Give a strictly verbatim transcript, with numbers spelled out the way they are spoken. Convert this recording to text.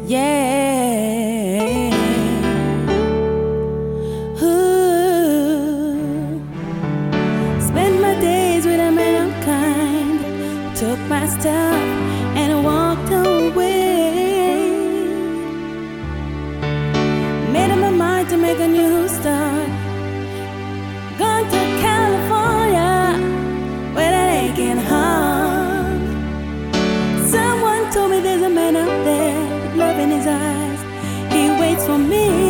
Yeah. Ooh. Spent my days with a man unkind. Took my stuff and walked away. Made up my mind to make a new start. Gone to California with an aching heart. Someone told me there's a man out there, love in his eyes. He waits for me.